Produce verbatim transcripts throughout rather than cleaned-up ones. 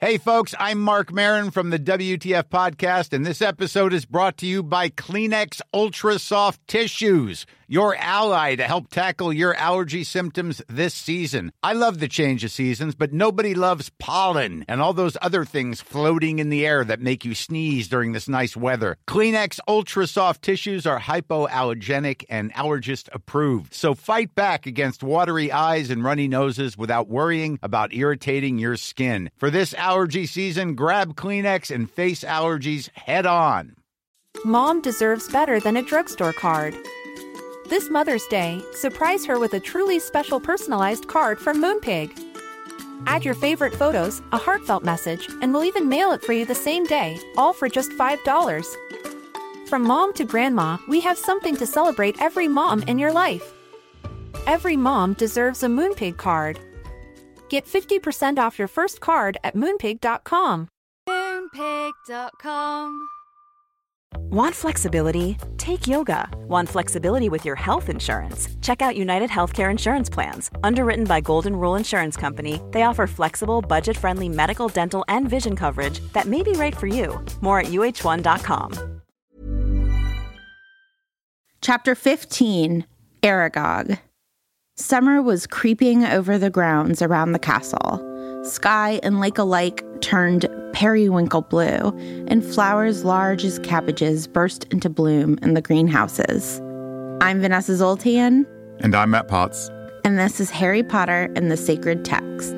Hey, folks, I'm Mark Maron from the W T F Podcast, and this episode is brought to you by Kleenex Ultra Soft Tissues, your ally to help tackle your allergy symptoms this season. I love the change of seasons, but nobody loves pollen and all those other things floating in the air that make you sneeze during this nice weather. Kleenex Ultra Soft Tissues are hypoallergenic and allergist approved, so fight back against watery eyes and runny noses without worrying about irritating your skin. For this allergy season, grab Kleenex and face allergies head on. Mom deserves better than a drugstore card. This Mother's Day, surprise her with a truly special personalized card from Moonpig. Add your favorite photos, a heartfelt message, and we'll even mail it for you the same day, all for just five dollars. From mom to grandma, we have something to celebrate every mom in your life. Every mom deserves a Moonpig card. Get fifty percent off your first card at moonpig dot com. moonpig dot com. Want flexibility? Take yoga. Want flexibility with your health insurance? Check out United Healthcare Insurance Plans. Underwritten by Golden Rule Insurance Company, they offer flexible, budget-friendly medical, dental, and vision coverage that may be right for you. More at U H one dot com. Chapter fifteen, Aragog. Summer was creeping over the grounds around the castle. Sky and lake alike turned periwinkle blue, and flowers large as cabbages burst into bloom in the greenhouses. I'm Vanessa Zoltan. And I'm Matt Potts. And this is Harry Potter and the Sacred Text.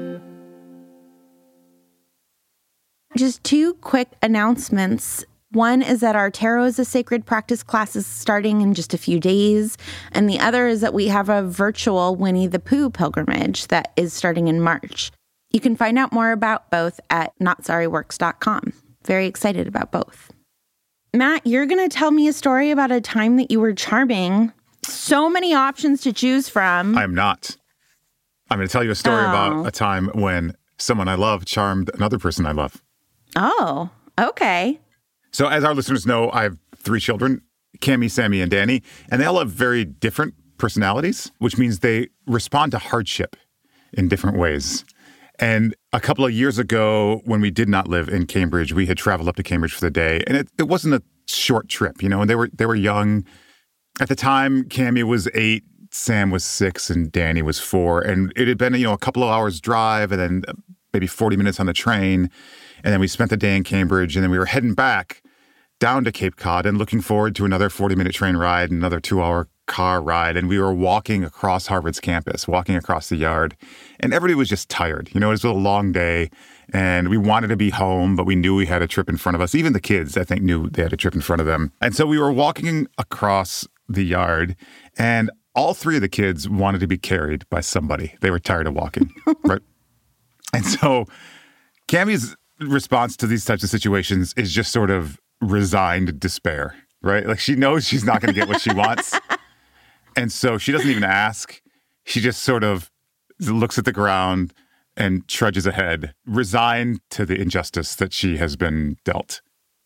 Just two quick announcements. One is that our Tarot is a Sacred Practice class is starting in just a few days. And the other is that we have a virtual Winnie the Pooh pilgrimage that is starting in March. You can find out more about both at not sorry works dot com. Very excited about both. Matt, you're going to tell me a story about a time that you were charming. So many options to choose from. I'm not. I'm going to tell you a story Oh. about a time when someone I love charmed another person I love. Oh, okay. So as our listeners know, I have three children, Cammie, Sammy, and Danny, and they all have very different personalities, which means they respond to hardship in different ways. And a couple of years ago, when we did not live in Cambridge, we had traveled up to Cambridge for the day, and it, it wasn't a short trip, you know, and they were they were young. At the time, Cammie was eight, Sam was six, and Danny was four, and it had been, you know, a couple of hours drive, and then maybe forty minutes on the train, and then we spent the day in Cambridge, and then we were heading back down to Cape Cod and looking forward to another forty-minute train ride, another two-hour car ride, and we were walking across Harvard's campus, walking across the yard, and everybody was just tired. You know, it was a long day, and we wanted to be home, but we knew we had a trip in front of us. Even the kids, I think, knew they had a trip in front of them. And so we were walking across the yard, and all three of the kids wanted to be carried by somebody. They were tired of walking, right? And so Cammie's response to these types of situations is just sort of resigned despair, right? Like she knows she's not going to get what she wants. And so she doesn't even ask. She just sort of looks at the ground and trudges ahead, resigned to the injustice that she has been dealt.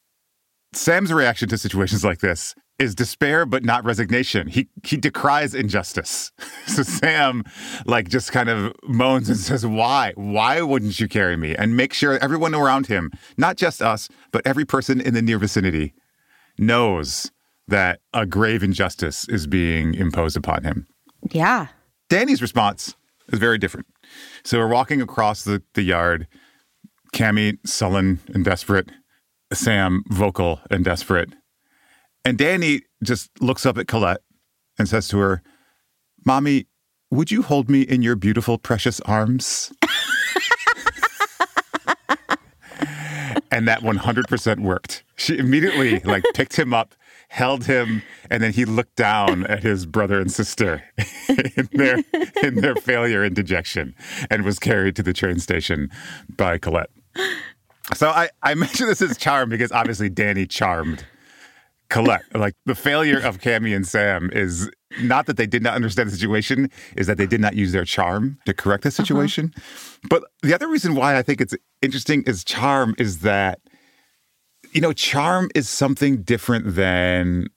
Sam's reaction to situations like this is despair, but not resignation. He he decries injustice. So Sam, like, just kind of moans and says, why? Why wouldn't you carry me? And make sure everyone around him, not just us, but every person in the near vicinity knows that a grave injustice is being imposed upon him. Yeah. Danny's response is very different. So we're walking across the, the yard, Cammie sullen and desperate, Sam vocal and desperate. And Danny just looks up at Colette and says to her, Mommy, would you hold me in your beautiful, precious arms? And that one hundred percent worked. She immediately, like, picked him up, held him, and then he looked down at his brother and sister in their in their failure and dejection and was carried to the train station by Colette. So I, I mention this as charm because obviously Danny charmed Colette. Like, the failure of Cammie and Sam is not that they did not understand the situation, is that they did not use their charm to correct the situation. Uh-huh. But the other reason why I think it's interesting is charm is that, you know, charm is something different than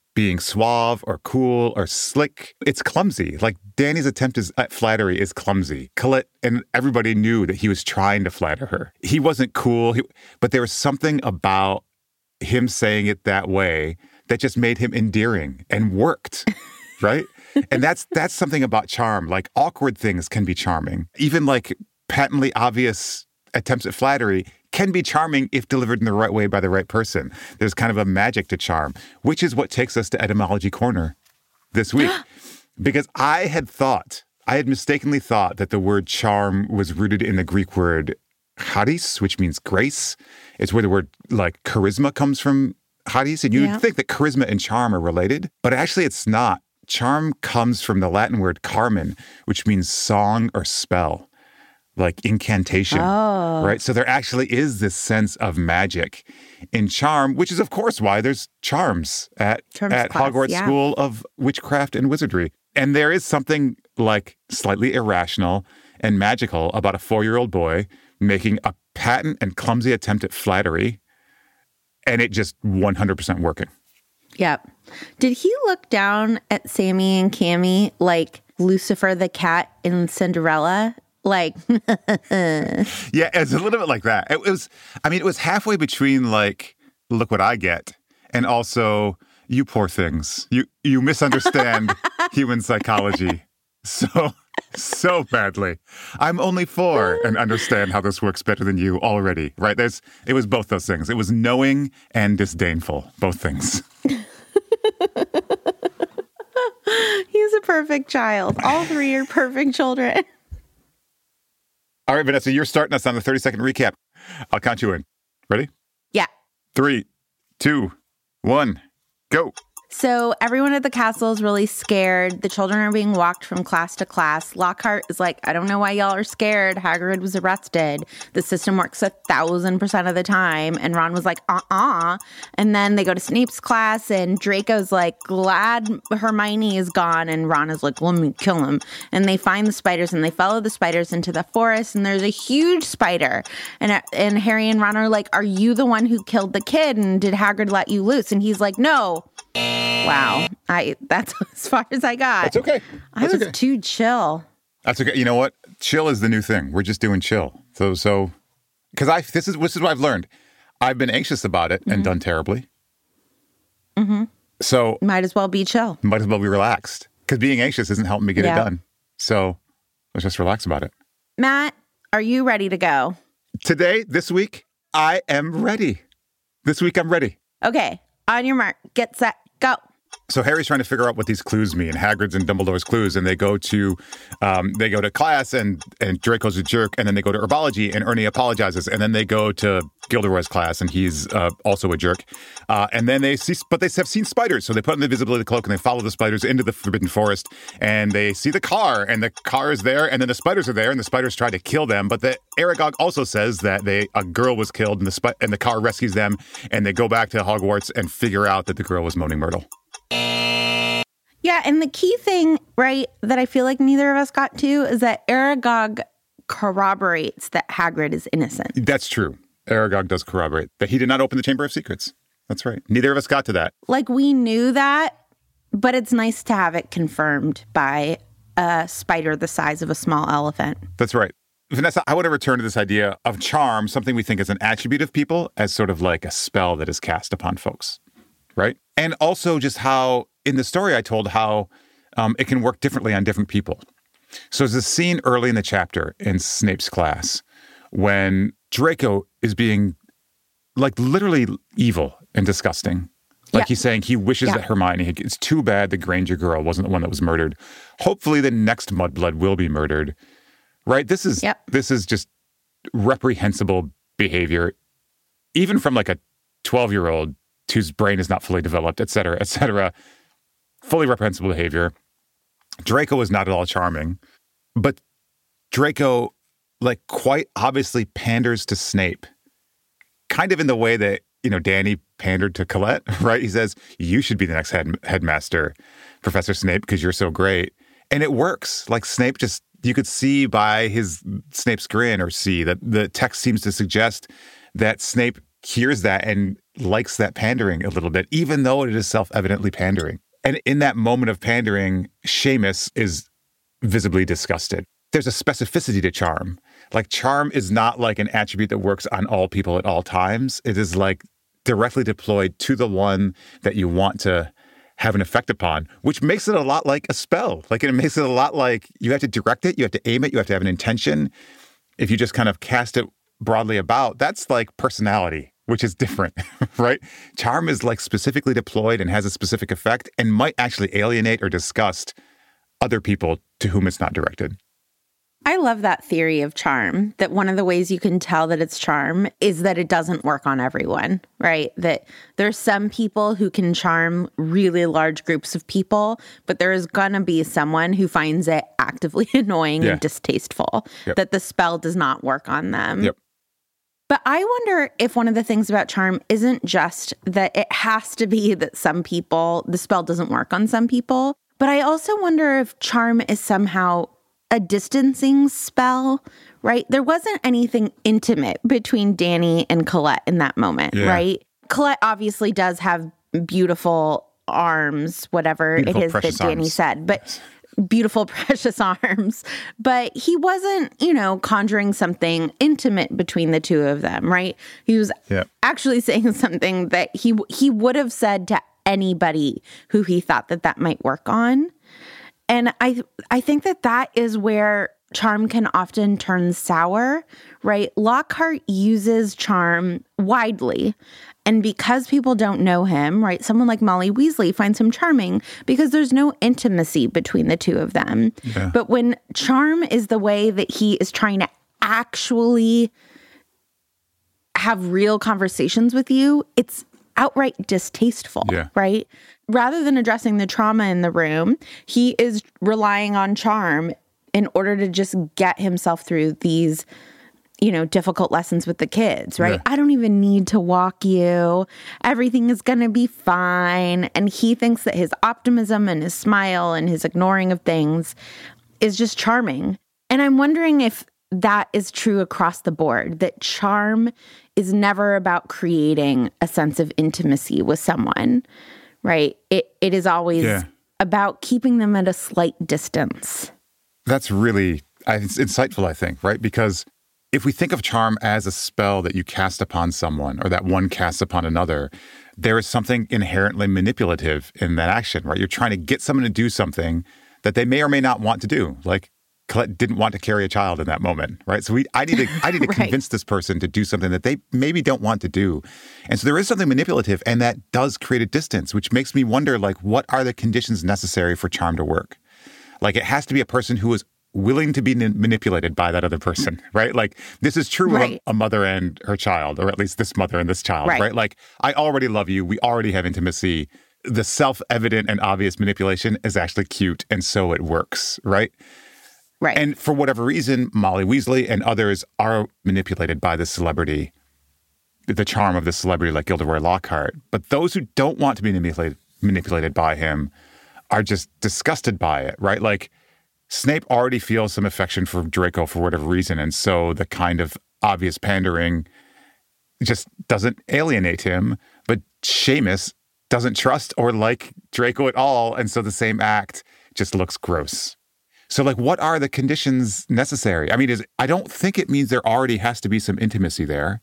being suave or cool or slick. It's clumsy. Like Danny's attempt is, at flattery is clumsy. Colette and everybody knew that he was trying to flatter her. He wasn't cool, he, but there was something about him saying it that way that just made him endearing and worked, right? And that's that's something about charm. Like awkward things can be charming. Even like patently obvious attempts at flattery can be charming if delivered in the right way by the right person. There's kind of a magic to charm, which is what takes us to Etymology Corner this week. Because I had thought, I had mistakenly thought that the word charm was rooted in the Greek word charis, which means grace. It's where the word like charisma comes from, charis. And you'd Yeah. think that charisma and charm are related, but actually it's not. Charm comes from the Latin word carmen, which means song or spell. Like incantation, Oh. right? So there actually is this sense of magic in charm, which is, of course, why there's charms at, Charms at class, Hogwarts yeah. School of Witchcraft and Wizardry. And there is something like slightly irrational and magical about a four-year-old boy making a patent and clumsy attempt at flattery, and it just one hundred percent working. Yep. Did he look down at Sammy and Cammy like Lucifer the cat in Cinderella? Like, Yeah, it's a little bit like that. It was, I mean, it was halfway between like, look what I get, and also, you poor things. You you misunderstand human psychology so, so badly. I'm only four and understand how this works better than you already, right? There's, it was both those things. It was knowing and disdainful, both things. he's a perfect child. All three are perfect children. All right, Vanessa, you're starting us on the thirty-second recap. I'll count you in. Ready? Yeah. Three, two, one, go. So everyone at the castle is really scared. The children are being walked from class to class. Lockhart is like, I don't know why y'all are scared. Hagrid was arrested. The system works a thousand percent of the time. And Ron was like, uh-uh. And then they go to Snape's class and Draco's like, glad Hermione is gone. And Ron is like, let me kill him. And they find the spiders and they follow the spiders into the forest. And there's a huge spider. And, and Harry and Ron are like, are you the one who killed the kid? And did Hagrid let you loose? And he's like, no. Wow. I that's as far as I got. That's okay. I That's was okay. too chill. That's okay. You know what? Chill is the new thing. We're just doing chill. So, so, because I this is this is what I've learned. I've been anxious about it mm-hmm. and done terribly. Mm-hmm. So might as well be chill. Might as well be relaxed because being anxious isn't helping me get yeah. it done. So let's just relax about it. Matt, are you ready to go? Today, this week, I am ready. This week, I'm ready. Okay. On your mark, get set, go. So Harry's trying to figure out what these clues mean, Hagrid's and Dumbledore's clues, and they go to um, they go to class, and, and Draco's a jerk, and then they go to herbology, and Ernie apologizes, and then they go to Gilderoy's class, and he's uh, also a jerk, uh, and then they see, but they have seen spiders, so they put on the invisibility cloak, and they follow the spiders into the Forbidden Forest, and they see the car, and the car is there, and then the spiders are there, and the spiders try to kill them, but the Aragog also says that they a girl was killed, and the spi- and the car rescues them, and they go back to Hogwarts and figure out that the girl was Moaning Myrtle. Yeah, and the key thing, right, that I feel like neither of us got to is that Aragog corroborates that Hagrid is innocent. That's true. Aragog does corroborate that he did not open the Chamber of Secrets. That's right. Neither of us got to that. Like, we knew that, but it's nice to have it confirmed by a spider the size of a small elephant. That's right. Vanessa, I want to return to this idea of charm, something we think is an attribute of people, as sort of like a spell that is cast upon folks, right? And also just how, in the story I told, how um, it can work differently on different people. So there's a scene early in the chapter in Snape's class when Draco is being, like, literally evil and disgusting. Like, yeah. he's saying he wishes yeah. that Hermione, had, it's too bad the Granger girl wasn't the one that was murdered. Hopefully the next Mudblood will be murdered. Right? This is yep. this is just reprehensible behavior, even from like a twelve-year-old whose brain is not fully developed, et cetera, et cetera. Fully reprehensible behavior. Draco is not at all charming, but Draco, like, quite obviously panders to Snape, kind of in the way that, you know, Danny pandered to Colette, right? He says, you should be the next head headmaster, Professor Snape, because you're so great. And it works. Like, Snape just, you could see by his Snape's grin, or see that the text seems to suggest that Snape hears that and likes that pandering a little bit, even though it is self-evidently pandering. And in that moment of pandering, Seamus is visibly disgusted. There's a specificity to charm. Like, charm is not like an attribute that works on all people at all times. It is like directly deployed to the one that you want to have an effect upon, which makes it a lot like a spell. Like, it makes it a lot like you have to direct it, you have to aim it, you have to have an intention. If you just kind of cast it broadly about, that's like personality, which is different, right? Charm is like specifically deployed and has a specific effect and might actually alienate or disgust other people to whom it's not directed. I love that theory of charm, that one of the ways you can tell that it's charm is that it doesn't work on everyone, right? That there's some people who can charm really large groups of people, but there is going to be someone who finds it actively annoying yeah. and distasteful, yep. that the spell does not work on them. Yep. But I wonder if one of the things about charm isn't just that it has to be that some people, the spell doesn't work on some people, but I also wonder if charm is somehow a distancing spell, right? There wasn't anything intimate between Danny and Colette in that moment, yeah. right? Colette obviously does have beautiful arms, whatever beautiful, it is that Danny arms. said, but yes. beautiful, precious arms. But he wasn't, you know, conjuring something intimate between the two of them, right? He was yeah. actually saying something that he he would have said to anybody who he thought that that might work on. And I I think that that is where charm can often turn sour, right? Lockhart uses charm widely. And because people don't know him, right, someone like Molly Weasley finds him charming because there's no intimacy between the two of them. Yeah. But when charm is the way that he is trying to actually have real conversations with you, it's outright distasteful, yeah. right? Rather than addressing the trauma in the room, he is relying on charm in order to just get himself through these, you know, difficult lessons with the kids, right? Yeah. I don't even need to walk you. Everything is going to be fine. And he thinks that his optimism and his smile and his ignoring of things is just charming. And I'm wondering if that is true across the board, that charm is never about creating a sense of intimacy with someone, right? It It is always yeah. about keeping them at a slight distance. That's really it's insightful, I think, right? Because if we think of charm as a spell that you cast upon someone or that one casts upon another, there is something inherently manipulative in that action, right? You're trying to get someone to do something that they may or may not want to do. Like Colette didn't want to carry a child in that moment, right? So we, I need to, I need to right. convince this person to do something that they maybe don't want to do. And so there is something manipulative, and that does create a distance, which makes me wonder, like, what are the conditions necessary for charm to work? Like, it has to be a person who is willing to be n- manipulated by that other person, right? Like, this is true right. of a mother and her child, or at least this mother and this child, right. right? Like, I already love you. We already have intimacy. The self-evident and obvious manipulation is actually cute, and so it works, right? Right. And for whatever reason, Molly Weasley and others are manipulated by the celebrity, the charm of the celebrity like Gilderoy Lockhart. But those who don't want to be manipulated, manipulated by him are just disgusted by it, right? Like, Snape already feels some affection for Draco for whatever reason, and so the kind of obvious pandering just doesn't alienate him. But Seamus doesn't trust or like Draco at all, and so the same act just looks gross. So, like, what are the conditions necessary? I mean, is I don't think it means there already has to be some intimacy there,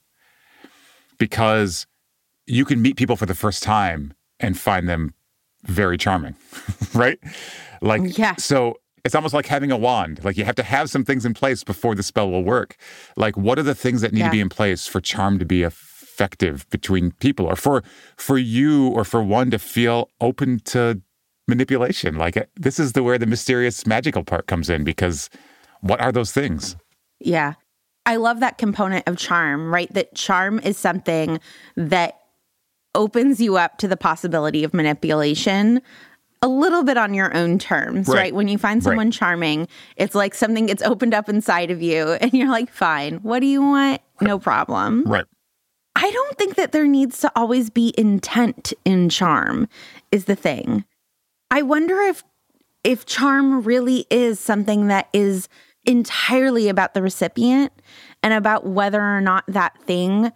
because you can meet people for the first time and find them very charming, right? Like, yeah. So it's almost like having a wand. Like, you have to have some things in place before the spell will work. Like, what are the things that need yeah. to be in place for charm to be effective between people, or for for you or for one to feel open to manipulation? Like, this is the where the mysterious magical part comes in, because what are those things? Yeah. I love that component of charm, right? That charm is something that opens you up to the possibility of manipulation a little bit on your own terms, right? right? When you find someone right. charming, it's like something gets opened up inside of you and you're like, fine, what do you want? No problem. Right. I don't think that there needs to always be intent in charm is the thing. I wonder if if charm really is something that is entirely about the recipient and about whether or not that thing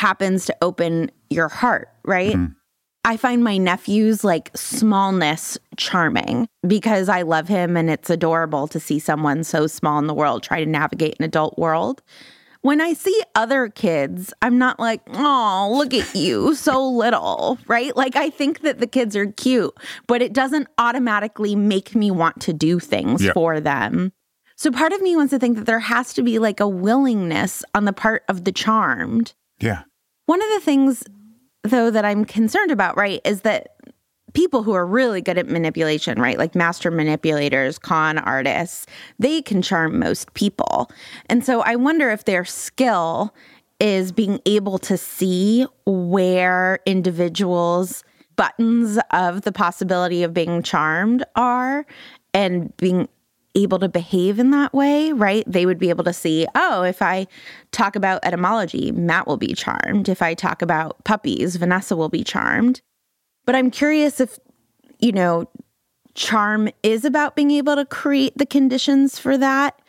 happens to open your heart, right? Mm-hmm. I find my nephew's like smallness charming because I love him and it's adorable to see someone so small in the world try to navigate an adult world. When I see other kids, I'm not like, oh, look at you, so little, right? Like, I think that the kids are cute, but it doesn't automatically make me want to do things yeah. for them. So part of me wants to think that there has to be like a willingness on the part of the charmed. Yeah. One of the things, though, that I'm concerned about, right, is that people who are really good at manipulation, right, like master manipulators, con artists, they can charm most people. And so I wonder if their skill is being able to see where individuals' buttons of the possibility of being charmed are and being able to behave in that way, right? They would be able to see, oh, if I talk about etymology, Matt will be charmed. If I talk about puppies, Vanessa will be charmed. But I'm curious if, you know, charm is about being able to create the conditions for that,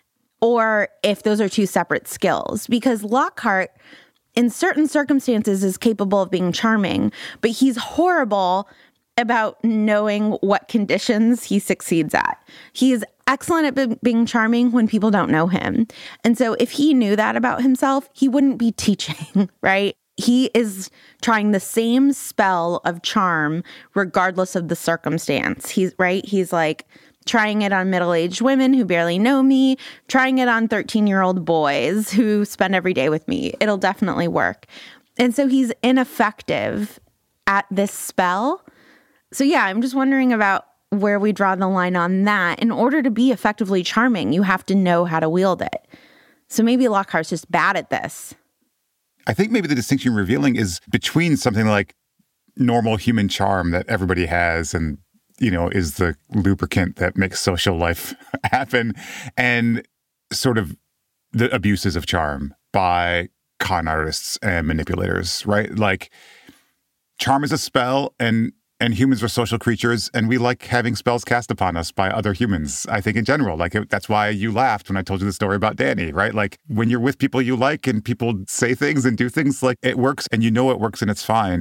or if those are two separate skills. Because Lockhart, in certain circumstances, is capable of being charming, but he's horrible about knowing what conditions he succeeds at. He is excellent at be- being charming when people don't know him. And so if he knew that about himself, he wouldn't be teaching, right? He is trying the same spell of charm regardless of the circumstance. He's right. He's like trying it on middle-aged women who barely know me, trying it on thirteen-year-old boys who spend every day with me. It'll definitely work. And so he's ineffective at this spell. So yeah, I'm just wondering about where we draw the line on that. In order to be effectively charming, you have to know how to wield it. So maybe Lockhart's just bad at this. I think maybe the distinction you're revealing is between something like normal human charm that everybody has and, you know, is the lubricant that makes social life happen, and sort of the abuses of charm by con artists and manipulators, right? Like, charm is a spell, and and humans are social creatures, and we like having spells cast upon us by other humans, I think, in general. Like, it, that's why you laughed when I told you the story about Danny, right? Like, when you're with people you like and people say things and do things, like, it works, and you know it works and it's fine.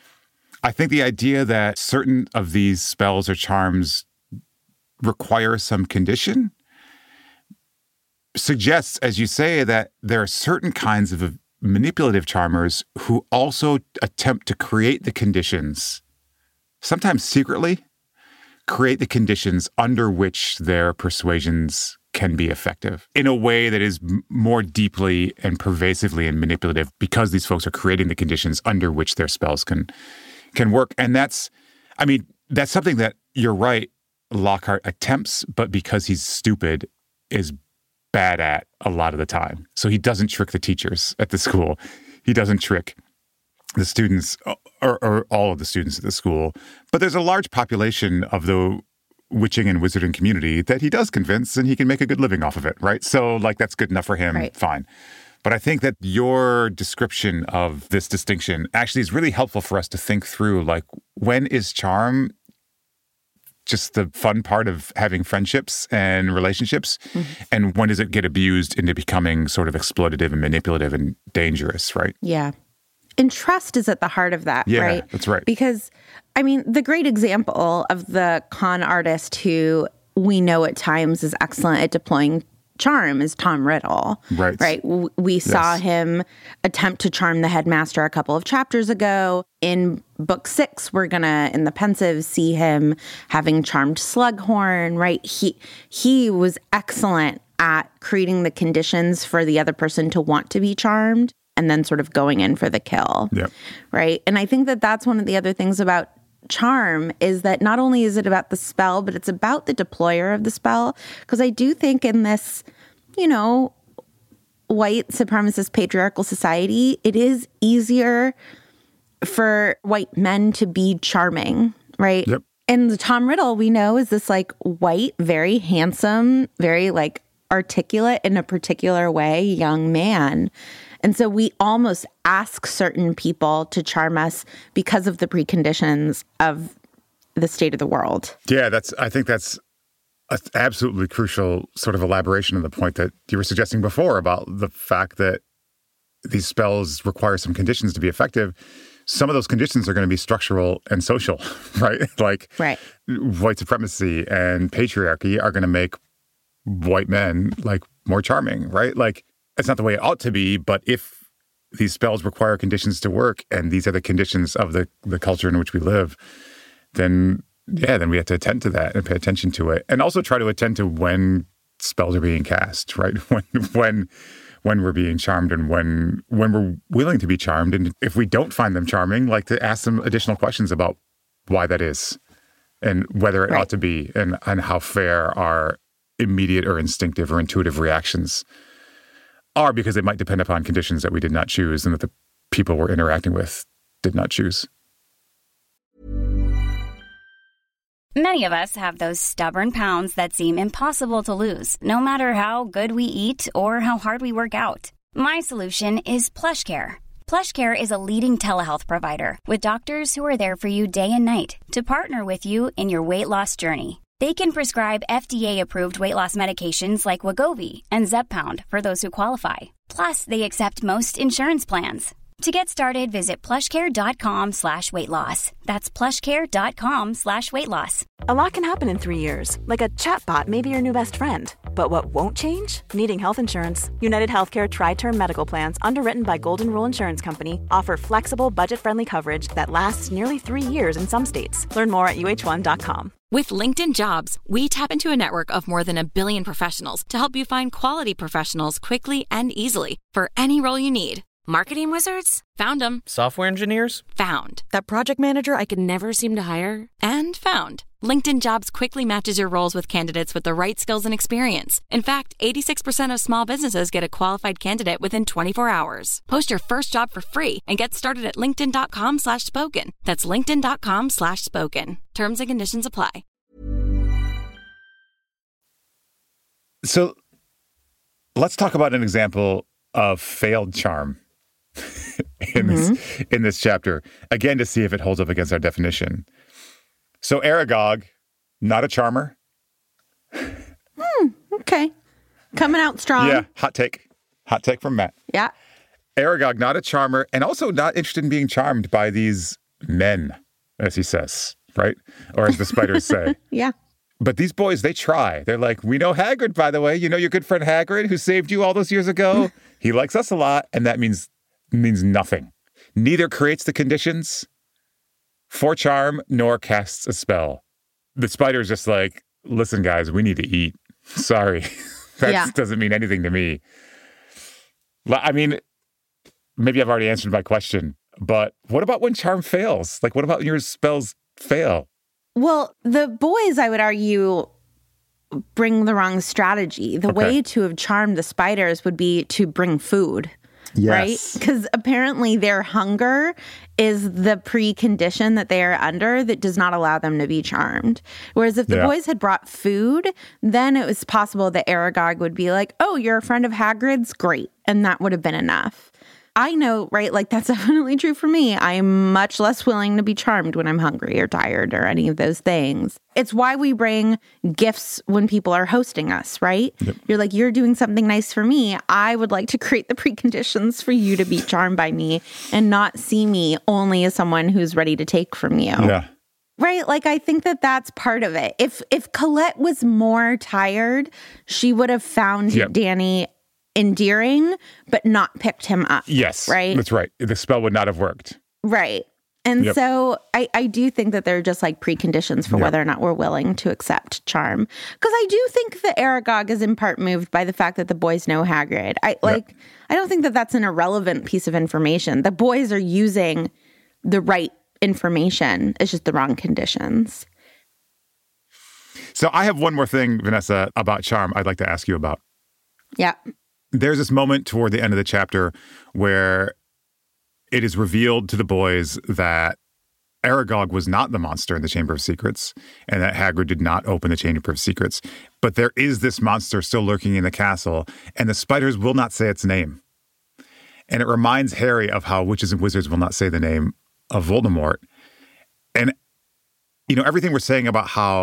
I think the idea that certain of these spells or charms require some condition suggests, as you say, that there are certain kinds of manipulative charmers who also attempt to create the conditions, sometimes secretly, create the conditions under which their persuasions can be effective in a way that is m- more deeply and pervasively and manipulative, because these folks are creating the conditions under which their spells can can work. And that's, I mean, that's something that, you're right, Lockhart attempts, but because he's stupid, is bad at a lot of the time. So he doesn't trick the teachers at the school. He doesn't trick the students, or, or all of the students at the school. But there's a large population of the witching and wizarding community that he does convince, and he can make a good living off of it, right? So, like, that's good enough for him, right. Fine. But I think that your description of this distinction actually is really helpful for us to think through, like, when is charm just the fun part of having friendships and relationships? Mm-hmm. And when does it get abused into becoming sort of exploitative and manipulative and dangerous, right? Yeah. And trust is at the heart of that, yeah, right? That's right. Because, I mean, the great example of the con artist who we know at times is excellent at deploying charm is Tom Riddle. Right. Right. We saw yes. him attempt to charm the headmaster a couple of chapters ago. In book six, we're going to, in the Pensive, see him having charmed Slughorn, right? He, he was excellent at creating the conditions for the other person to want to be charmed, and then sort of going in for the kill, yep. right? And I think that that's one of the other things about charm, is that not only is it about the spell, but it's about the deployer of the spell. Because I do think in this, you know, white supremacist patriarchal society, it is easier for white men to be charming, right? Yep. And the Tom Riddle, we know, is this like white, very handsome, very like articulate in a particular way young man. And so we almost ask certain people to charm us because of the preconditions of the state of the world. Yeah, that's. I think that's an absolutely crucial sort of elaboration of the point that you were suggesting before about the fact that these spells require some conditions to be effective, some of those conditions are going to be structural and social, right? Like right. white supremacy and patriarchy are going to make white men like more charming, right? Like it's not the way it ought to be, but if these spells require conditions to work and these are the conditions of the, the culture in which we live, then yeah, then we have to attend to that and pay attention to it. And also try to attend to when spells are being cast, right? When when when we're being charmed and when when we're willing to be charmed. And if we don't find them charming, like to ask them additional questions about why that is and whether it right. ought to be and, and how fair our immediate or instinctive or intuitive reactions are, because it might depend upon conditions that we did not choose and that the people we're interacting with did not choose. Many of us have those stubborn pounds that seem impossible to lose, no matter how good we eat or how hard we work out. My solution is PlushCare. PlushCare is a leading telehealth provider with doctors who are there for you day and night to partner with you in your weight loss journey. They can prescribe F D A-approved weight loss medications like Wegovy and Zepbound for those who qualify. Plus, they accept most insurance plans. To get started, visit plushcare.com slash weight loss. That's plushcare.com slash weight loss. A lot can happen in three years, like a chatbot may be your new best friend. But what won't change? Needing health insurance. United Healthcare Tri-Term Medical Plans, underwritten by Golden Rule Insurance Company, offer flexible, budget-friendly coverage that lasts nearly three years in some states. Learn more at U H one dot com. With LinkedIn Jobs, we tap into a network of more than a billion professionals to help you find quality professionals quickly and easily for any role you need. Marketing wizards? Found them. Software engineers? Found. That project manager I could never seem to hire? And found. LinkedIn Jobs quickly matches your roles with candidates with the right skills and experience. In fact, eighty-six percent of small businesses get a qualified candidate within twenty-four hours. Post your first job for free and get started at linkedin.com slash spoken. That's linkedin.com slash spoken. Terms and conditions apply. So let's talk about an example of failed charm. in mm-hmm. this in this chapter, again, to see if it holds up against our definition. So Aragog, not a charmer. Hmm, okay. Coming out strong. Yeah, hot take. Hot take from Matt. Yeah. Aragog, not a charmer, and also not interested in being charmed by these men, as he says, right? Or as the spiders say. Yeah. But these boys, they try. They're like, we know Hagrid, by the way. You know your good friend Hagrid who saved you all those years ago? He likes us a lot, and that means means nothing. Neither creates the conditions for charm nor casts a spell. The spider's just like, listen, guys, we need to eat. Sorry. that yeah. doesn't mean anything to me. I mean, maybe I've already answered my question, but what about when charm fails? Like, what about when your spells fail? Well, the boys, I would argue, bring the wrong strategy. The okay. way to have charmed the spiders would be to bring food. Yes. Right? Because apparently their hunger is the precondition that they are under that does not allow them to be charmed. Whereas if the yeah. boys had brought food, then it was possible that Aragog would be like, oh, you're a friend of Hagrid's? Great. And that would have been enough. I know, right? Like, that's definitely true for me. I am much less willing to be charmed when I'm hungry or tired or any of those things. It's why we bring gifts when people are hosting us, right? Yep. You're like, you're doing something nice for me. I would like to create the preconditions for you to be charmed by me and not see me only as someone who's ready to take from you. Yeah. Right? Like, I think that that's part of it. If, if Colette was more tired, she would have found yep. Danny endearing, but not picked him up. Yes. Right? That's right. The spell would not have worked. Right. And yep. so I, I do think that they're just like preconditions for yep. whether or not we're willing to accept charm. Because I do think that Aragog is in part moved by the fact that the boys know Hagrid. I like. Yep. I don't think that that's an irrelevant piece of information. The boys are using the right information. It's just the wrong conditions. So I have one more thing, Vanessa, about charm I'd like to ask you about. Yeah. There's this moment toward the end of the chapter where it is revealed to the boys that Aragog was not the monster in the Chamber of Secrets and that Hagrid did not open the Chamber of Secrets. But there is this monster still lurking in the castle, and the spiders will not say its name. And it reminds Harry of how witches and wizards will not say the name of Voldemort. And, you know, everything we're saying about how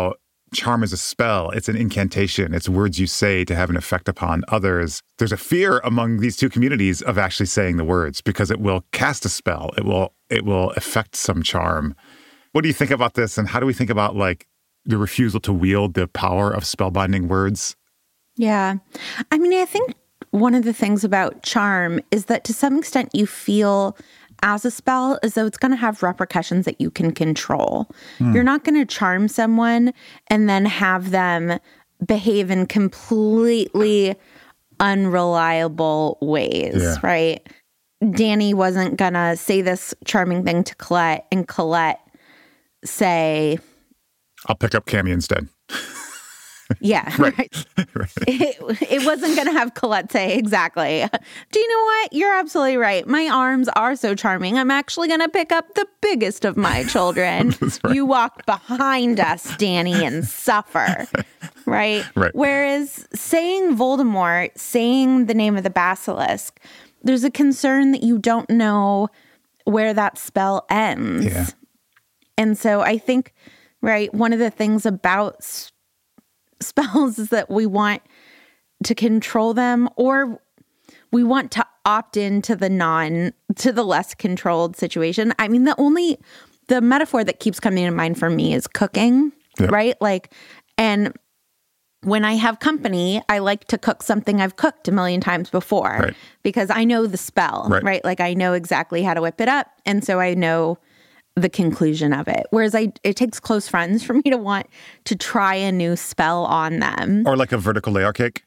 charm is a spell. It's an incantation. It's words you say to have an effect upon others. There's a fear among these two communities of actually saying the words because it will cast a spell. It will it will affect some charm. What do you think about this? And how do we think about like the refusal to wield the power of spellbinding words? Yeah. I mean, I think one of the things about charm is that to some extent you feel as a spell as though it's going to have repercussions that you can control. Mm. You're not going to charm someone and then have them behave in completely unreliable ways, yeah. right? Danny wasn't going to say this charming thing to Colette and Colette say, I'll pick up Cammy instead. Yeah, right. right. It, it wasn't going to have Colette say, exactly. Do you know what? You're absolutely right. My arms are so charming. I'm actually going to pick up the biggest of my children. Right. You walk behind us, Danny, and suffer. Right? Right. Whereas saying Voldemort, saying the name of the basilisk, there's a concern that you don't know where that spell ends. Yeah. And so I think, right, one of the things about sp- spells is that we want to control them, or we want to opt into the non, to the less controlled situation. I mean, the only, the metaphor that keeps coming to mind for me is cooking, yep. right? Like, and when I have company, I like to cook something I've cooked a million times before right. because I know the spell, right. right? Like I know exactly how to whip it up. And so I know the conclusion of it. Whereas I, it takes close friends for me to want to try a new spell on them. Or like a vertical layer cake.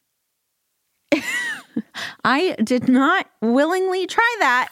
I did not willingly try that.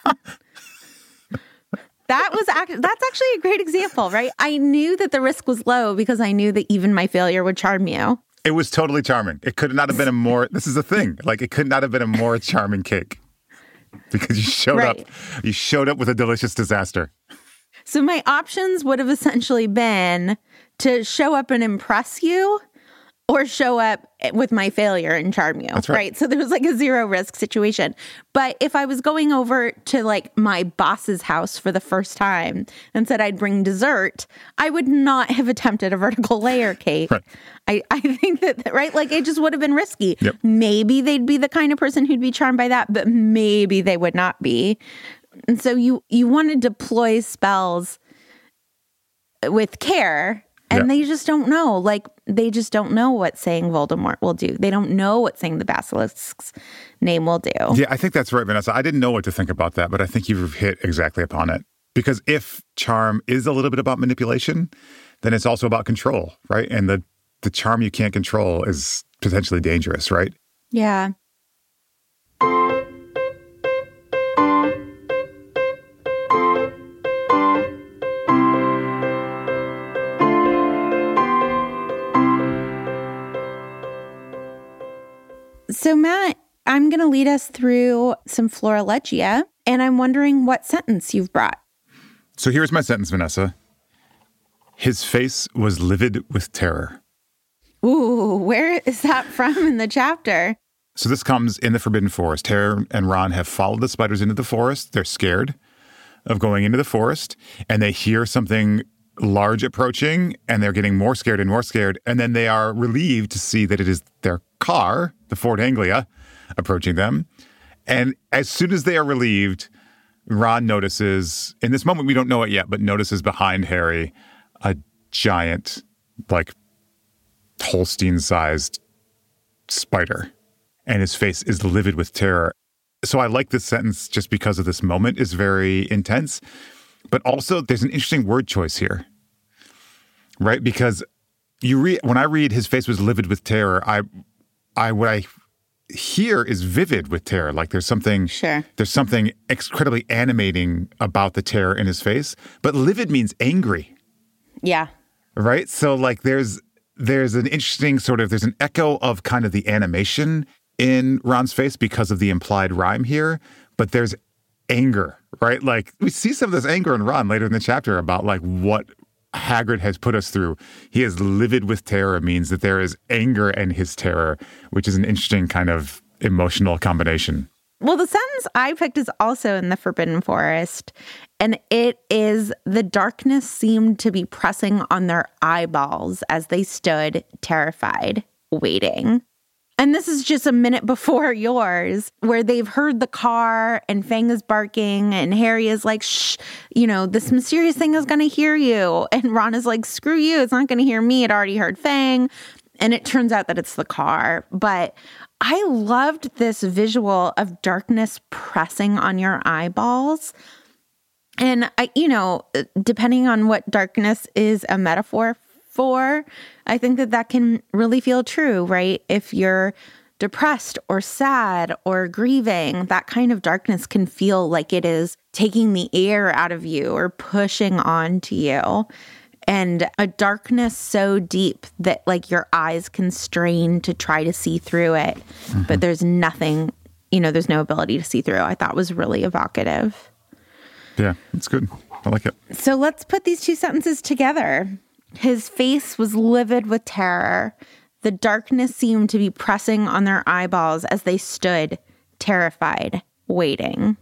That was act- that's actually a great example, right? I knew that the risk was low because I knew that even my failure would charm you. It was totally charming. It could not have been a more, this is the thing, like it could not have been a more charming cake because you showed right. up, you showed up with a delicious disaster. So my options would have essentially been to show up and impress you or show up with my failure and charm you. That's right. right. So there was like a zero risk situation. But if I was going over to like my boss's house for the first time and said I'd bring dessert, I would not have attempted a vertical layer cake. Right. I, I think that, right? Like it just would have been risky. Yep. Maybe they'd be the kind of person who'd be charmed by that, but maybe they would not be. And so you you want to deploy spells with care, and yeah. they just don't know. Like, they just don't know what saying Voldemort will do. They don't know what saying the basilisk's name will do. Yeah, I think that's right, Vanessa. I didn't know what to think about that, but I think you've hit exactly upon it. Because if charm is a little bit about manipulation, then it's also about control, right? And the, the charm you can't control is potentially dangerous, right? Yeah. So, Matt, I'm going to lead us through some Florilegia, and I'm wondering what sentence you've brought. So here's my sentence, Vanessa. His face was livid with terror. Ooh, where is that from in the chapter? So this comes in the Forbidden Forest. Harry and Ron have followed the spiders into the forest. They're scared of going into the forest, and they hear something large approaching, and they're getting more scared and more scared. And then they are relieved to see that it is their car, the Ford Anglia, approaching them. And as soon as they are relieved, Ron notices, in this moment we don't know it yet, but notices behind Harry a giant, like, Holstein-sized spider. And his face is livid with terror. So I like this sentence just because of this moment is very intense. But also, there's an interesting word choice here, right? Because you read when I read his face was livid with terror, I, I what I hear is vivid with terror. Like there's something, sure. there's something incredibly animating about the terror in his face. But livid means angry. Yeah. Right. So like there's there's an interesting sort of there's an echo of kind of the animation in Ron's face because of the implied rhyme here, but there's anger, right? Like we see some of this anger in Ron later in the chapter about like what Hagrid has put us through. He is livid with terror means that there is anger in his terror, which is an interesting kind of emotional combination. Well, the sentence I picked is also in the Forbidden Forest, and it is, the darkness seemed to be pressing on their eyeballs as they stood terrified, waiting. And this is just a minute before yours, where they've heard the car and Fang is barking and Harry is like, shh, you know, this mysterious thing is going to hear you. And Ron is like, screw you, it's not going to hear me. It already heard Fang. And it turns out that it's the car. But I loved this visual of darkness pressing on your eyeballs. And, I, you know, depending on what darkness is a metaphor for, I think that that can really feel true, right? If you're depressed or sad or grieving, that kind of darkness can feel like it is taking the air out of you or pushing onto you. And a darkness so deep that like your eyes can strain to try to see through it, mm-hmm. but there's nothing, you know, there's no ability to see through, I thought was really evocative. Yeah, that's good. I like it. So let's put these two sentences together. His face was livid with terror. The darkness seemed to be pressing on their eyeballs as they stood, terrified, waiting.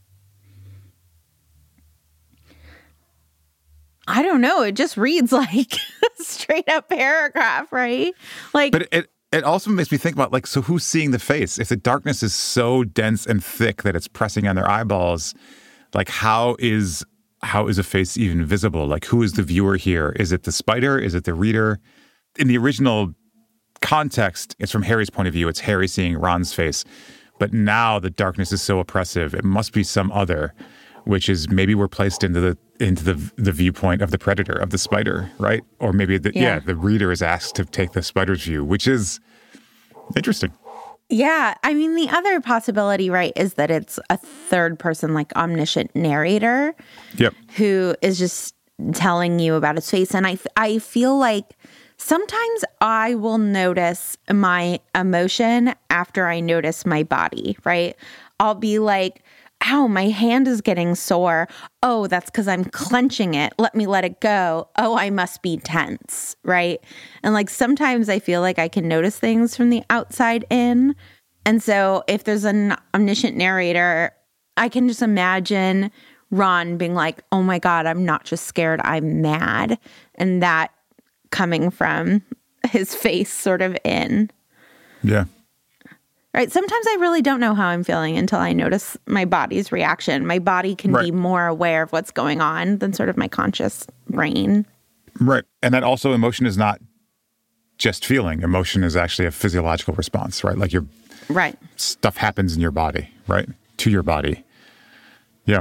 I don't know. It just reads like a straight up paragraph, right? Like, but it it also makes me think about, like, so who's seeing the face? If the darkness is so dense and thick that it's pressing on their eyeballs, like how is how is a face even visible? Like, who is the viewer here? Is it the spider? Is it the reader? In the original context, it's from Harry's point of view. It's Harry seeing Ron's face. But now the darkness is so oppressive, it must be some other, which is maybe we're placed into the into the the viewpoint of the predator, of the spider, right? Or maybe the, yeah. yeah, the reader is asked to take the spider's view, which is interesting. Yeah. I mean, the other possibility, right, is that it's a third person, like omniscient narrator yep. who is just telling you about his face. And I, I feel like sometimes I will notice my emotion after I notice my body, right? I'll be like, ow, my hand is getting sore. Oh, that's because I'm clenching it. Let me let it go. Oh, I must be tense, right? And like sometimes I feel like I can notice things from the outside in. And so if there's an omniscient narrator, I can just imagine Ron being like, oh my God, I'm not just scared, I'm mad. And that coming from his face sort of in. Yeah. Right. Sometimes I really don't know how I'm feeling until I notice my body's reaction. My body can right. be more aware of what's going on than sort of my conscious brain. Right. And that also, emotion is not just feeling. Emotion is actually a physiological response, right? Like your right. stuff happens in your body, right? To your body. Yeah.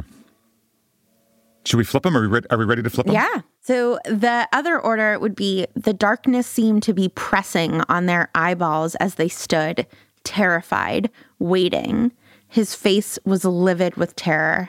Should we flip them? Are we, re- are we ready to flip them? Yeah. So the other order would be, the darkness seemed to be pressing on their eyeballs as they stood, terrified, waiting. His face was livid with terror.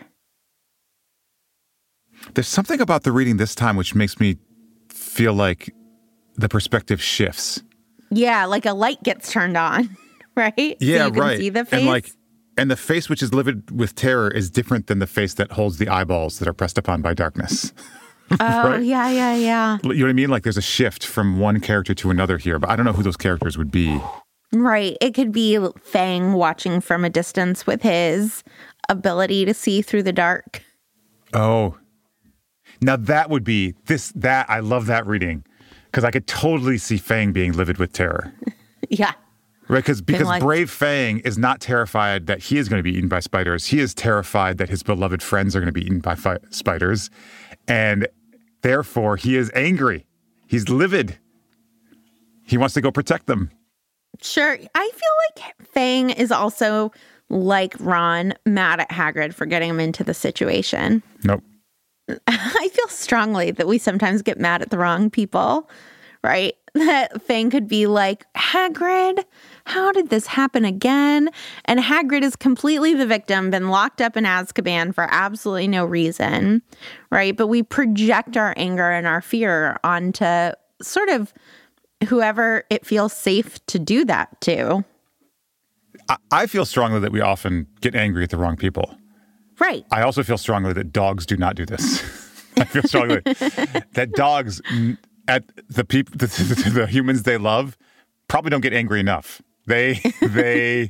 There's something about the reading this time which makes me feel like the perspective shifts. Yeah, like a light gets turned on, right? Yeah, so you can right. see the face. And like, and the face which is livid with terror is different than the face that holds the eyeballs that are pressed upon by darkness. Oh, right? yeah, yeah, yeah. You know what I mean? Like there's a shift from one character to another here, but I don't know who those characters would be. Right. It could be Fang watching from a distance with his ability to see through the dark. Oh. Now that would be this, that, I love that reading. Because I could totally see Fang being livid with terror. Yeah. Right? Because because like, brave Fang is not terrified that he is going to be eaten by spiders. He is terrified that his beloved friends are going to be eaten by fi- spiders. And therefore, he is angry. He's livid. He wants to go protect them. Sure. I feel like Fang is also, like Ron, mad at Hagrid for getting him into the situation. Nope. I feel strongly that we sometimes get mad at the wrong people, right? That Fang could be like, Hagrid, how did this happen again? And Hagrid is completely the victim, been locked up in Azkaban for absolutely no reason, right? But we project our anger and our fear onto sort of whoever it feels safe to do that to. I feel strongly that we often get angry at the wrong people. Right. I also feel strongly that dogs do not do this. I feel strongly that dogs at the people, the, the, the humans they love, probably don't get angry enough. They they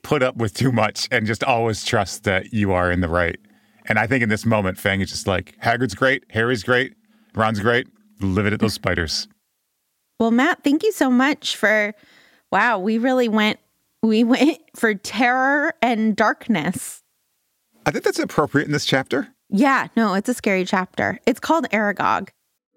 put up with too much and just always trust that you are in the right. And I think in this moment, Fang is just like, Hagrid's great, Harry's great, Ron's great, live it at those spiders. Well, Matt, thank you so much for, wow, we really went, we went for terror and darkness. I think that's appropriate in this chapter. Yeah, no, it's a scary chapter. It's called Aragog.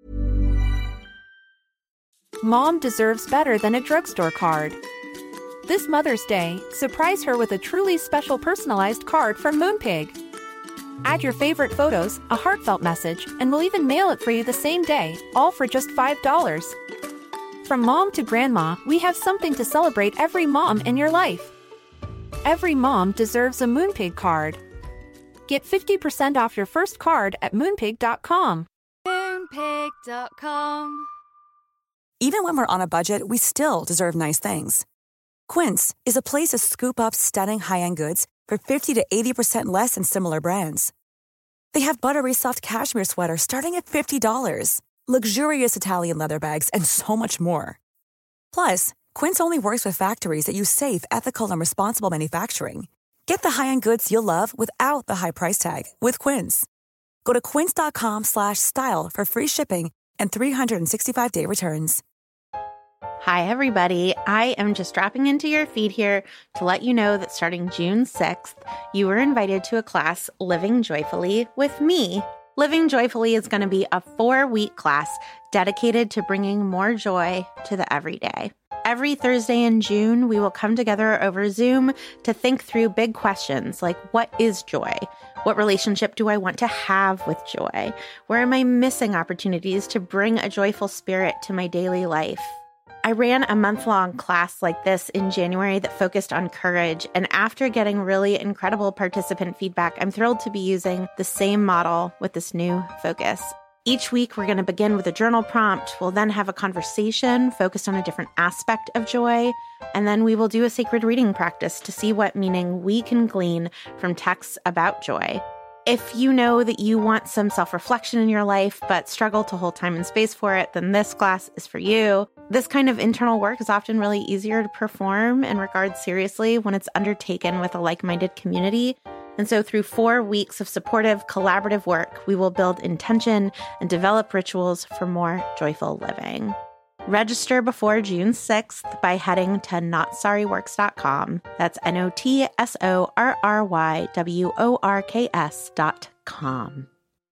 Mom deserves better than a drugstore card. This Mother's Day, surprise her with a truly special personalized card from Moonpig. Add your favorite photos, a heartfelt message, and we'll even mail it for you the same day, all for just five dollars. From mom to grandma, we have something to celebrate every mom in your life. Every mom deserves a Moonpig card. Get fifty percent off your first card at moonpig dot com. moonpig dot com. Even when we're on a budget, we still deserve nice things. Quince is a place to scoop up stunning high-end goods for fifty to eighty percent less than similar brands. They have buttery soft cashmere sweaters starting at fifty dollars, luxurious Italian leather bags, and so much more. Plus, Quince only works with factories that use safe, ethical, and responsible manufacturing. Get the high-end goods you'll love without the high price tag with Quince. Go to quince dot com slash style for free shipping and three sixty-five day returns. Hi, everybody. I am just dropping into your feed here to let you know that starting June sixth, you were invited to a class, Living Joyfully, with me. Living Joyfully is going to be a four-week class dedicated to bringing more joy to the everyday. Every Thursday in June, we will come together over Zoom to think through big questions like, what is joy? What relationship do I want to have with joy? Where am I missing opportunities to bring a joyful spirit to my daily life? I ran a month-long class like this in January that focused on courage, and after getting really incredible participant feedback, I'm thrilled to be using the same model with this new focus. Each week, we're going to begin with a journal prompt. We'll then have a conversation focused on a different aspect of joy, and then we will do a sacred reading practice to see what meaning we can glean from texts about joy. If you know that you want some self-reflection in your life but struggle to hold time and space for it, then this class is for you. This kind of internal work is often really easier to perform and regard seriously when it's undertaken with a like-minded community. And so through four weeks of supportive, collaborative work, we will build intention and develop rituals for more joyful living. Register before June sixth by heading to not sorry works dot com. That's N O T S O R R Y W O R K S dot com.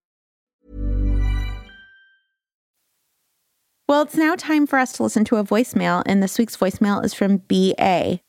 Well, it's now time for us to listen to a voicemail, and this week's voicemail is from B A.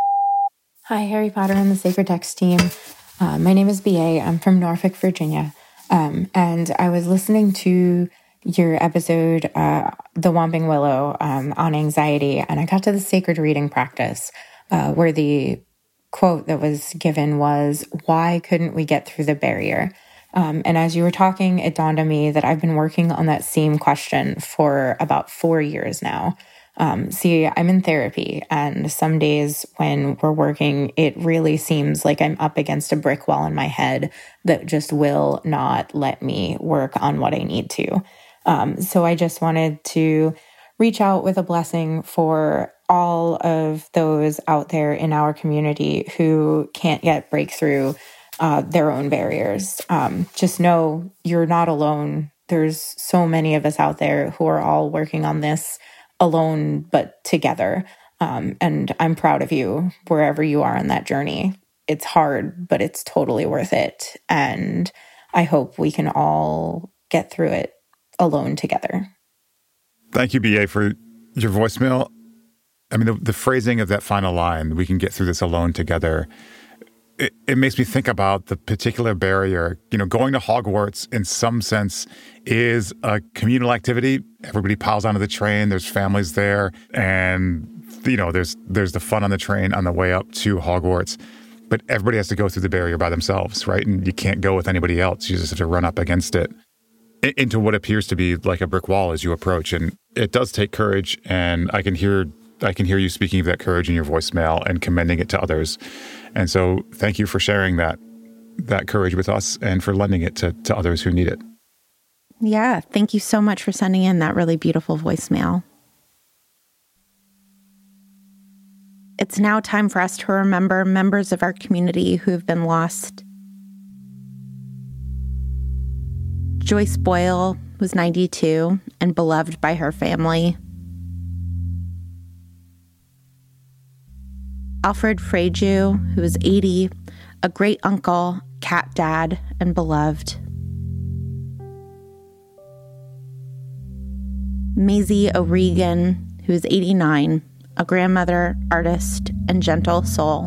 Hi, Harry Potter and the Sacred Text team. Uh, my name is B A. I'm from Norfolk, Virginia. Um, and I was listening to your episode, uh, The Whomping Willow, um, on anxiety, and I got to the sacred reading practice, uh, where the quote that was given was, "Why couldn't we get through the barrier?" Um, and as you were talking, it dawned on me that I've been working on that same question for about four years now. Um, see, I'm in therapy, and some days when we're working, it really seems like I'm up against a brick wall in my head that just will not let me work on what I need to. Um, so I just wanted to reach out with a blessing for all of those out there in our community who can't yet break through uh, their own barriers. Um, just know you're not alone. There's so many of us out there who are all working on this alone, but together. Um, and I'm proud of you wherever you are on that journey. It's hard, but it's totally worth it. And I hope we can all get through it alone together. Thank you, B A, for your voicemail. I mean, the, the phrasing of that final line, we can get through this alone together, it, it makes me think about the particular barrier. You know, going to Hogwarts in some sense is a communal activity. Everybody piles onto the train. There's families there. And, you know, there's there's the fun on the train on the way up to Hogwarts. But everybody has to go through the barrier by themselves, right? And you can't go with anybody else. You just have to run up against it into what appears to be like a brick wall as you approach. And it does take courage. And I can hear I can hear you speaking of that courage in your voicemail and commending it to others. And so thank you for sharing that that courage with us and for lending it to, to others who need it. Yeah, thank you so much for sending in that really beautiful voicemail. it's now time for us to remember members of our community who have been lost. Joyce Boyle was ninety-two and beloved by her family. Alfred Freyju, who was eighty, a great uncle, cat dad, and beloved. Maisie O'Regan, who is eighty-nine, a grandmother, artist, and gentle soul.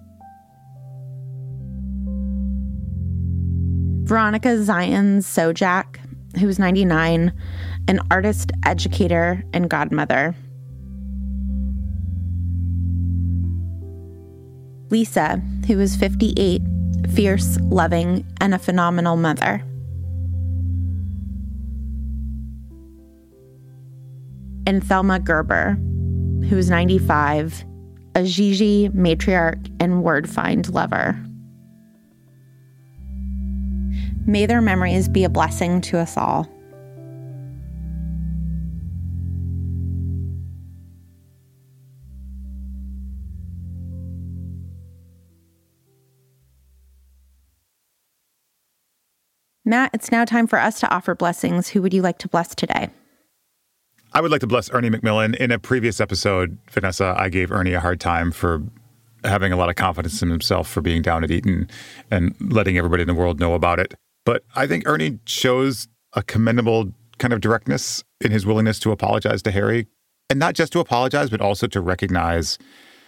Veronica Zions Sojak, who was ninety-nine, an artist, educator, and godmother. Lisa, who was fifty-eight, fierce, loving, and a phenomenal mother. And Thelma Gerber, who was ninety-five, a Gigi matriarch and word-find lover. May their memories be a blessing to us all. Matt, it's now time for us to offer blessings. Who would you like to bless today? I would like to bless Ernie McMillan. In a previous episode, Vanessa, I gave Ernie a hard time for having a lot of confidence in himself for being down at Eton and letting everybody in the world know about it. But I think Ernie shows a commendable kind of directness in his willingness to apologize to Harry. And not just to apologize, but also to recognize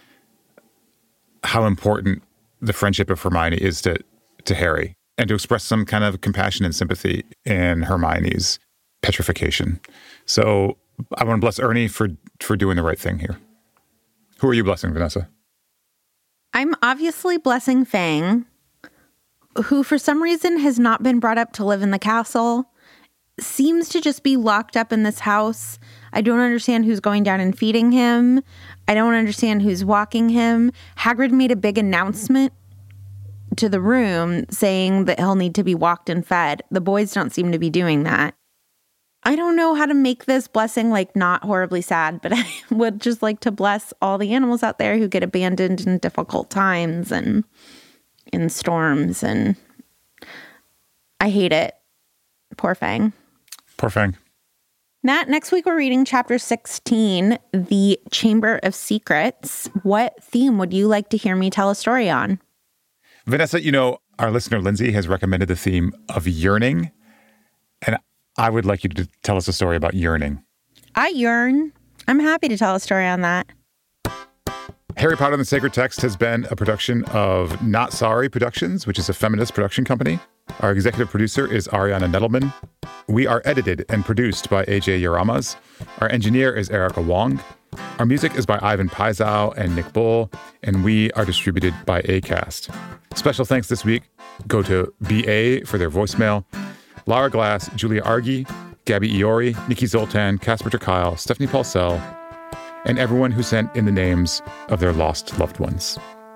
how important the friendship of Hermione is to, to Harry, and to express some kind of compassion and sympathy in Hermione's petrification. So I want to bless Ernie for, for doing the right thing here. Who are you blessing, Vanessa? I'm obviously blessing Fang, who for some reason has not been brought up to live in the castle, seems to just be locked up in this house. I don't understand who's going down and feeding him. I don't understand who's walking him. Hagrid made a big announcement to the room saying that he'll need to be walked and fed. The boys don't seem to be doing that. I don't know how to make this blessing like not horribly sad, but I would just like to bless all the animals out there who get abandoned in difficult times and in storms, and I hate it. Poor Fang. Poor Fang. Matt, next week we're reading chapter sixteen, The Chamber of Secrets. What theme would you like to hear me tell a story on? Vanessa, you know, our listener Lindsay has recommended the theme of yearning, and I would like you to tell us a story about yearning. I yearn. I'm happy to tell a story on that. Harry Potter and the Sacred Text has been a production of Not Sorry Productions, which is a feminist production company. Our executive producer is Ariana Nettleman. We are edited and produced by A J Yaramas. Our engineer is Erica Wong. Our music is by Ivan Paisau and Nick Bull, and we are distributed by Acast. Special thanks this week go to B A for their voicemail, Lara Glass, Julia Argy, Gabby Iori, Nikki Zoltan, Casper ter Kuile, Stephanie Paulsell, and everyone who sent in the names of their lost loved ones.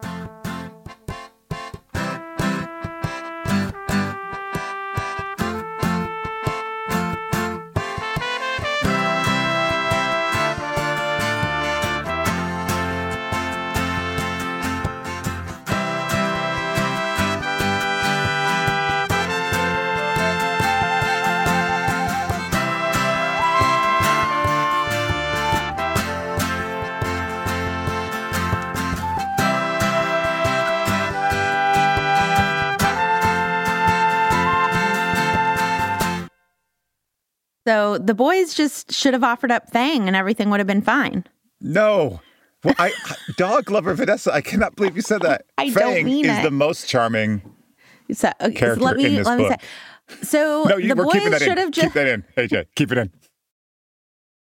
So the boys just should have offered up Fang and everything would have been fine. No. Well, I, dog lover Vanessa, I cannot believe you said that. I Fang don't mean is it. the most charming so, okay, character so let me, in this let me book. say. So no, you, the we're keeping boys that should in. have just... Keep that in, A J. Keep it in.